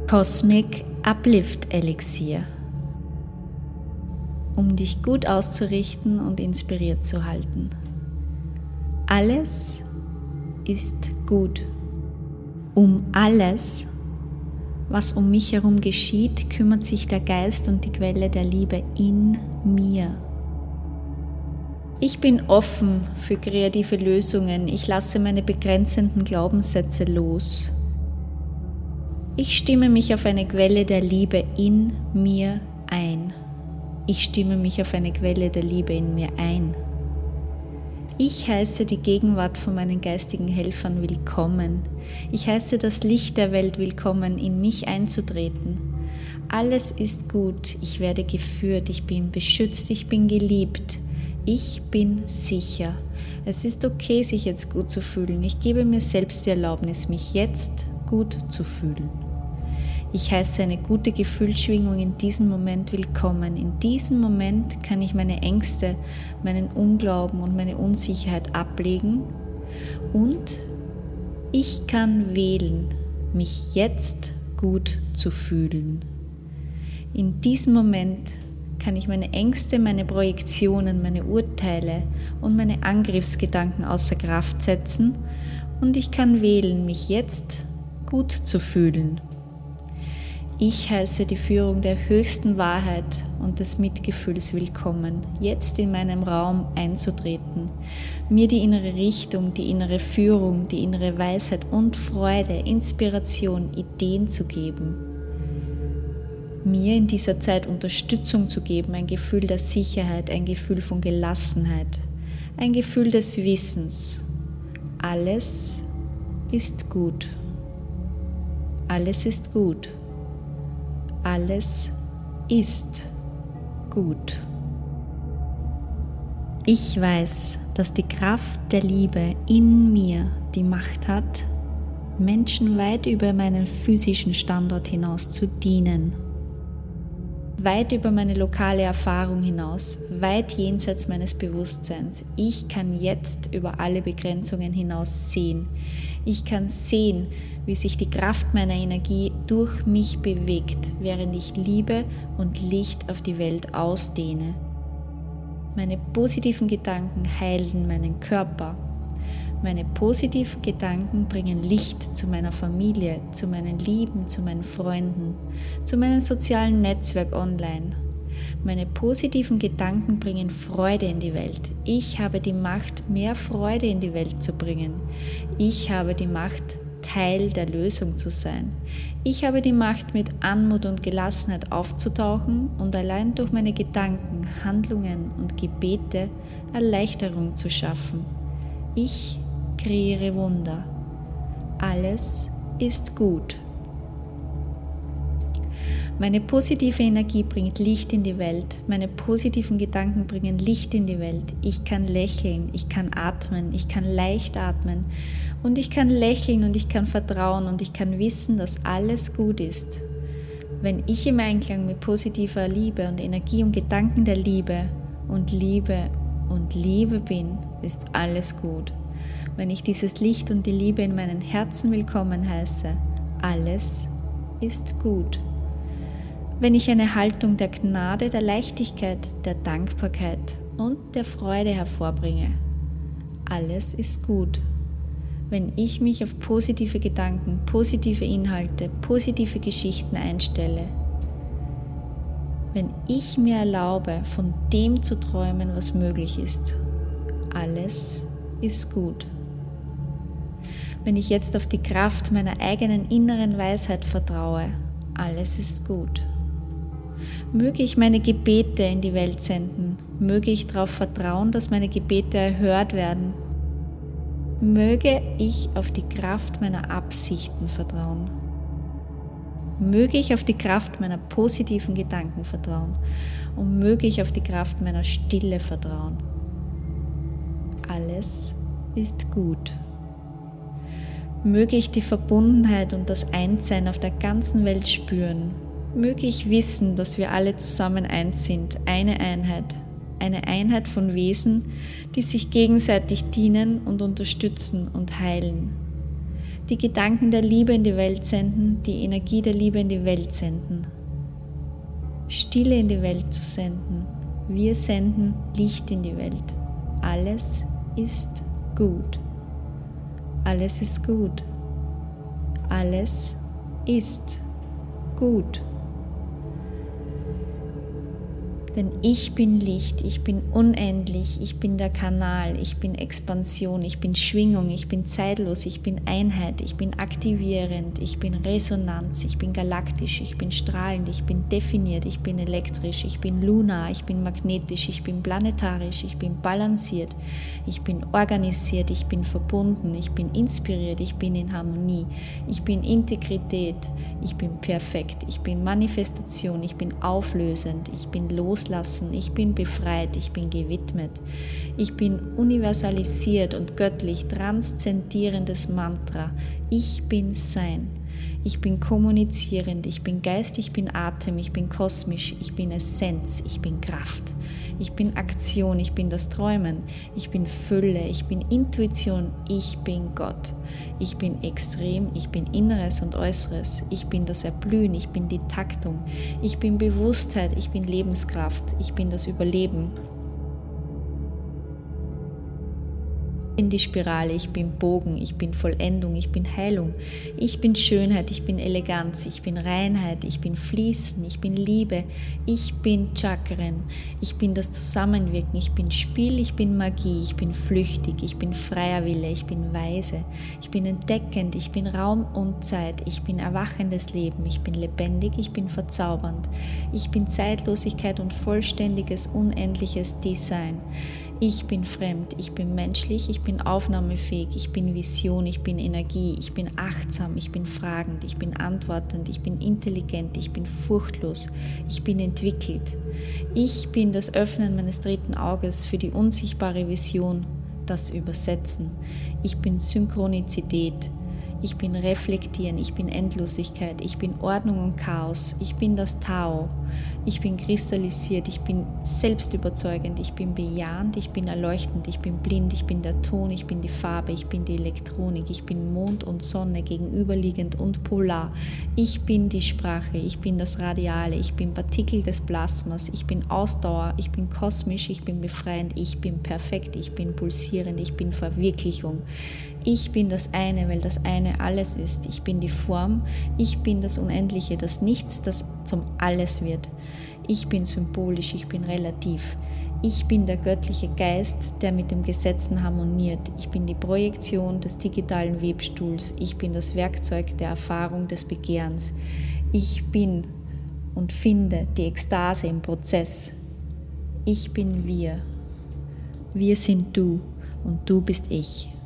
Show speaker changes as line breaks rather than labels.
Cosmic Uplift Elixier, um dich gut auszurichten und inspiriert zu halten. Alles ist gut. Um alles, was um mich herum geschieht, kümmert sich der Geist und die Quelle der Liebe in mir. Ich bin offen für kreative Lösungen. Ich lasse meine begrenzenden Glaubenssätze los. Ich stimme mich auf eine Quelle der Liebe in mir ein. Ich stimme mich auf eine Quelle der Liebe in mir ein. Ich heiße die Gegenwart von meinen geistigen Helfern willkommen. Ich heiße das Licht der Welt willkommen, in mich einzutreten. Alles ist gut. Ich werde geführt. Ich bin beschützt. Ich bin geliebt. Ich bin sicher. Es ist okay, sich jetzt gut zu fühlen. Ich gebe mir selbst die Erlaubnis, mich jetzt gut zu fühlen. Ich heiße eine gute Gefühlsschwingung in diesem Moment willkommen. In diesem Moment kann ich meine Ängste, meinen Unglauben und meine Unsicherheit ablegen und ich kann wählen, mich jetzt gut zu fühlen. In diesem Moment kann ich meine Ängste, meine Projektionen, meine Urteile und meine Angriffsgedanken außer Kraft setzen und ich kann wählen, mich jetzt gut zu fühlen. Ich heiße die Führung der höchsten Wahrheit und des Mitgefühls willkommen, jetzt in meinem Raum einzutreten, mir die innere Richtung, die innere Führung, die innere Weisheit und Freude, Inspiration, Ideen zu geben, mir in dieser Zeit Unterstützung zu geben, ein Gefühl der Sicherheit, ein Gefühl von Gelassenheit, ein Gefühl des Wissens. Alles ist gut. Alles ist gut. Alles ist gut. Ich weiß, dass die Kraft der Liebe in mir die Macht hat, Menschen weit über meinen physischen Standort hinaus zu dienen. Weit über meine lokale Erfahrung hinaus, weit jenseits meines Bewusstseins. Ich kann jetzt über alle Begrenzungen hinaus sehen. Ich kann sehen, wie sich die Kraft meiner Energie durch mich bewegt, während ich Liebe und Licht auf die Welt ausdehne. Meine positiven Gedanken heilen meinen Körper. Meine positiven Gedanken bringen Licht zu meiner Familie, zu meinen Lieben, zu meinen Freunden, zu meinem sozialen Netzwerk online. Meine positiven Gedanken bringen Freude in die Welt. Ich habe die Macht, mehr Freude in die Welt zu bringen. Ich habe die Macht, Teil der Lösung zu sein. Ich habe die Macht, mit Anmut und Gelassenheit aufzutauchen und allein durch meine Gedanken, Handlungen und Gebete Erleichterung zu schaffen. Ich kreiere Wunder. Alles ist gut. Meine positive Energie bringt Licht in die Welt. Meine positiven Gedanken bringen Licht in die Welt. Ich kann lächeln, ich kann atmen, ich kann leicht atmen und ich kann lächeln und ich kann vertrauen und ich kann wissen, dass alles gut ist. Wenn ich im Einklang mit positiver Liebe und Energie und Gedanken der Liebe bin, ist alles gut. Wenn ich dieses Licht und die Liebe in meinen Herzen willkommen heiße, alles ist gut. Wenn ich eine Haltung der Gnade, der Leichtigkeit, der Dankbarkeit und der Freude hervorbringe, alles ist gut. Wenn ich mich auf positive Gedanken, positive Inhalte, positive Geschichten einstelle, wenn ich mir erlaube, von dem zu träumen, was möglich ist, alles ist gut. Wenn ich jetzt auf die Kraft meiner eigenen inneren Weisheit vertraue, alles ist gut. Möge ich meine Gebete in die Welt senden, möge ich darauf vertrauen, dass meine Gebete erhört werden. Möge ich auf die Kraft meiner Absichten vertrauen. Möge ich auf die Kraft meiner positiven Gedanken vertrauen und möge ich auf die Kraft meiner Stille vertrauen. Alles ist gut. Möge ich die Verbundenheit und das Einssein auf der ganzen Welt spüren. Möge ich wissen, dass wir alle zusammen eins sind, eine Einheit von Wesen, die sich gegenseitig dienen und unterstützen und heilen. die Gedanken der Liebe in die Welt senden, die Energie der Liebe in die Welt senden. Stille in die Welt zu senden. Wir senden Licht in die Welt. Alles ist gut. Alles ist gut. Alles ist gut. Denn ich bin Licht, ich bin unendlich, ich bin der Kanal, ich bin Expansion, ich bin Schwingung, ich bin zeitlos, ich bin Einheit, ich bin aktivierend, ich bin Resonanz, ich bin galaktisch, ich bin strahlend, ich bin definiert, ich bin elektrisch, ich bin lunar, ich bin magnetisch, ich bin planetarisch, ich bin balanciert, ich bin organisiert, ich bin verbunden, ich bin inspiriert, ich bin in Harmonie, ich bin Integrität, ich bin perfekt, ich bin Manifestation, ich bin auflösend, ich bin loslassen, ich bin befreit, ich bin gewidmet, ich bin universalisiert und göttlich transzendierendes Mantra, ich bin Sein. Ich bin kommunizierend, ich bin Geist, ich bin Atem, ich bin kosmisch, ich bin Essenz, ich bin Kraft, ich bin Aktion, ich bin das Träumen, ich bin Fülle, ich bin Intuition, ich bin Gott, ich bin extrem, ich bin Inneres und Äußeres, ich bin das Erblühen, ich bin die Taktung, ich bin Bewusstheit, ich bin Lebenskraft, ich bin das Überleben. Ich bin die Spirale, ich bin Bogen, ich bin Vollendung, ich bin Heilung, ich bin Schönheit, ich bin Eleganz, ich bin Reinheit, ich bin Fließen, ich bin Liebe, ich bin Chakren, ich bin das Zusammenwirken, ich bin Spiel, ich bin Magie, ich bin flüchtig, ich bin freier Wille, ich bin weise, ich bin entdeckend, ich bin Raum und Zeit, ich bin erwachendes Leben, ich bin lebendig, ich bin verzaubernd, ich bin Zeitlosigkeit und vollständiges, unendliches Design. Ich bin fremd, ich bin menschlich, ich bin aufnahmefähig, ich bin Vision, ich bin Energie, ich bin achtsam, ich bin fragend, ich bin antwortend, ich bin intelligent, ich bin furchtlos, ich bin entwickelt. Ich bin das Öffnen meines dritten Auges für die unsichtbare Vision, das Übersetzen. Ich bin Synchronizität. Ich bin Reflektieren, ich bin Endlosigkeit, ich bin Ordnung und Chaos, ich bin das Tao, ich bin kristallisiert, ich bin selbstüberzeugend, ich bin bejahend, ich bin erleuchtend, ich bin blind, ich bin der Ton, ich bin die Farbe, ich bin die Elektronik, ich bin Mond und Sonne gegenüberliegend und polar, ich bin die Sprache, ich bin das Radiale, ich bin Partikel des Plasmas, ich bin Ausdauer, ich bin kosmisch, ich bin befreiend, ich bin perfekt, ich bin pulsierend, ich bin Verwirklichung. Ich bin das eine, weil das eine alles ist. Ich bin die Form, ich bin das Unendliche, das Nichts, das zum Alles wird. Ich bin symbolisch, ich bin relativ. Ich bin der göttliche Geist, der mit dem Gesetzen harmoniert. Ich bin die Projektion des digitalen Webstuhls. Ich bin das Werkzeug der Erfahrung des Begehrens. Ich bin und finde die Ekstase im Prozess. Ich bin wir. Wir sind du und du bist ich.